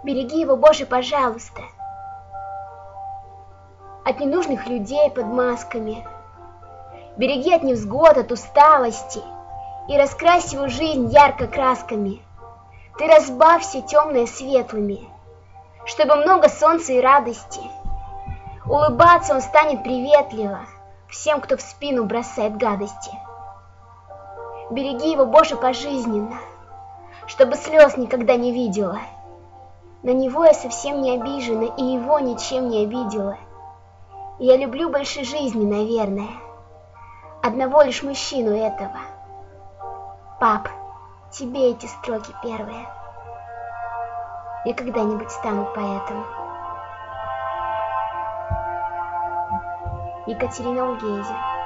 Береги его, Боже, пожалуйста, от ненужных людей под масками. Береги от невзгод, от усталости, и раскрась его жизнь ярко красками. Ты разбавь все темное светлыми, чтобы много солнца и радости. Улыбаться он станет приветливо всем, кто в спину бросает гадости. Береги его, Боже, пожизненно, чтобы слез никогда не видела. На него я совсем не обижена, и его ничем не обидела. Я люблю больше жизни, наверное, одного лишь мужчину этого. Пап, тебе эти строки первые. Я когда-нибудь стану поэтом. Екатерина Угезе.